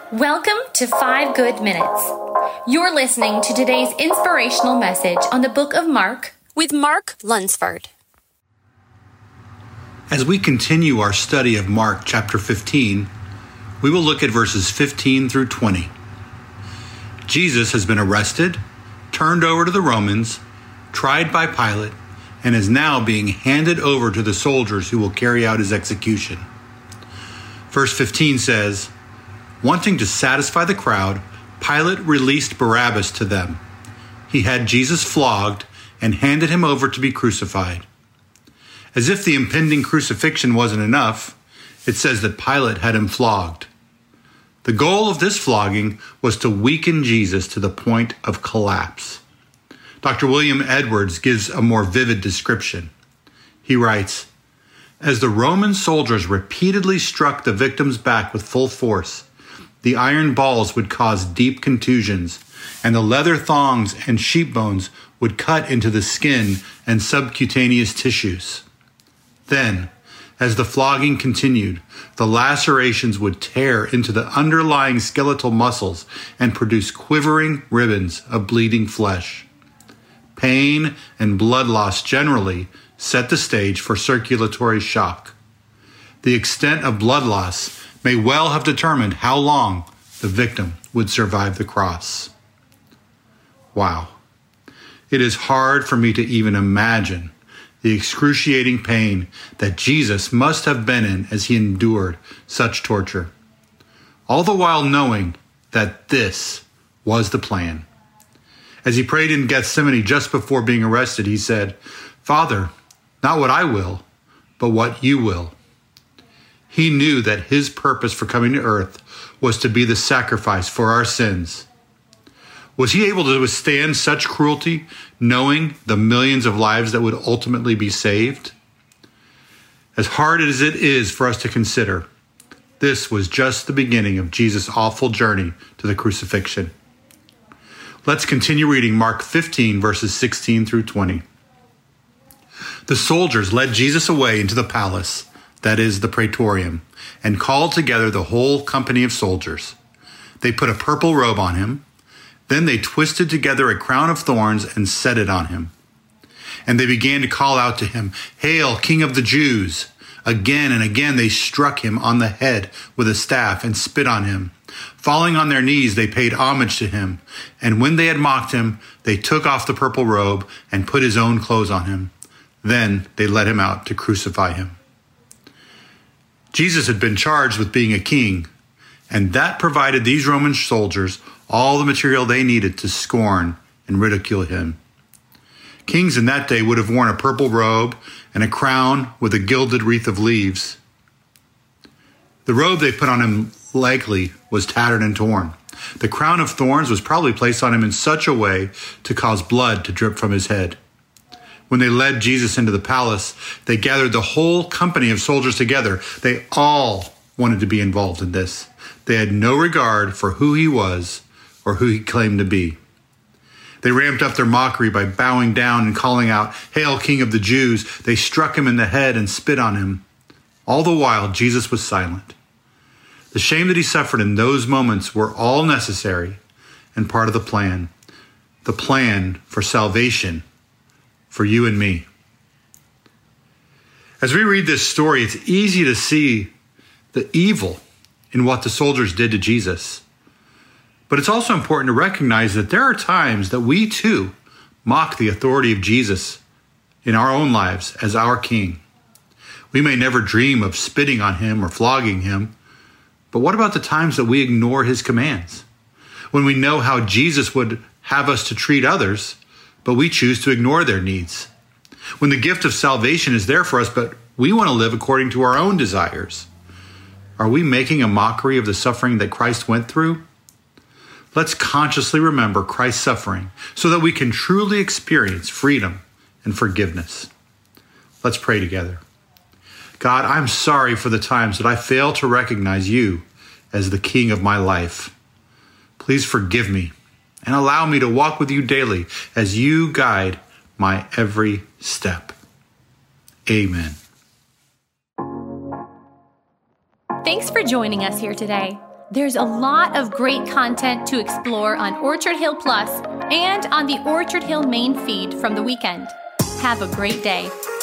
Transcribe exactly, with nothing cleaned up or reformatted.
Welcome to Five Good Minutes. You're listening to today's inspirational message on the book of Mark with Mark Lunsford. As we continue our study of Mark chapter fifteen, we will look at verses fifteen through twenty. Jesus has been arrested, turned over to the Romans, tried by Pilate, and is now being handed over to the soldiers who will carry out his execution. Verse fifteen says, "Wanting to satisfy the crowd, Pilate released Barabbas to them. He had Jesus flogged and handed him over to be crucified." As if the impending crucifixion wasn't enough, it says that Pilate had him flogged. The goal of this flogging was to weaken Jesus to the point of collapse. Doctor William Edwards gives a more vivid description. He writes, "As the Roman soldiers repeatedly struck the victim's back with full force, the iron balls would cause deep contusions, and the leather thongs and sheep bones would cut into the skin and subcutaneous tissues. Then, as the flogging continued, the lacerations would tear into the underlying skeletal muscles and produce quivering ribbons of bleeding flesh. Pain and blood loss generally set the stage for circulatory shock. The extent of blood loss may well have determined how long the victim would survive the cross." Wow. It is hard for me to even imagine the excruciating pain that Jesus must have been in as he endured such torture, all the while knowing that this was the plan. As he prayed in Gethsemane just before being arrested, he said, "Father, not what I will, but what you will." He knew that his purpose for coming to earth was to be the sacrifice for our sins. Was he able to withstand such cruelty, knowing the millions of lives that would ultimately be saved? As hard as it is for us to consider, this was just the beginning of Jesus' awful journey to the crucifixion. Let's continue reading Mark fifteen, verses sixteen through twenty. The soldiers led Jesus away into the palace, that is, the praetorium, and called together the whole company of soldiers. They put a purple robe on him. Then they twisted together a crown of thorns and set it on him. And they began to call out to him, "Hail, King of the Jews!" Again and again they struck him on the head with a staff and spit on him. Falling on their knees, they paid homage to him. And when they had mocked him, they took off the purple robe and put his own clothes on him. Then they led him out to crucify him. Jesus had been charged with being a king, and that provided these Roman soldiers all the material they needed to scorn and ridicule him. Kings in that day would have worn a purple robe and a crown with a gilded wreath of leaves. The robe they put on him likely was tattered and torn. The crown of thorns was probably placed on him in such a way to cause blood to drip from his head. When they led Jesus into the palace, they gathered the whole company of soldiers together. They all wanted to be involved in this. They had no regard for who he was or who he claimed to be. They ramped up their mockery by bowing down and calling out, "Hail, King of the Jews!" They struck him in the head and spit on him. All the while, Jesus was silent. The shame that he suffered in those moments were all necessary and part of the plan. The plan for salvation for you and me. As we read this story, it's easy to see the evil in what the soldiers did to Jesus. But it's also important to recognize that there are times that we too mock the authority of Jesus in our own lives as our king. We may never dream of spitting on him or flogging him, but what about the times that we ignore his commands? When we know how Jesus would have us to treat others, but we choose to ignore their needs. When the gift of salvation is there for us, but we want to live according to our own desires. Are we making a mockery of the suffering that Christ went through? Let's consciously remember Christ's suffering so that we can truly experience freedom and forgiveness. Let's pray together. God, I'm sorry for the times that I fail to recognize you as the King of my life. Please forgive me and allow me to walk with you daily as you guide my every step. Amen. Thanks for joining us here today. There's a lot of great content to explore on Orchard Hill Plus and on the Orchard Hill main feed from the weekend. Have a great day.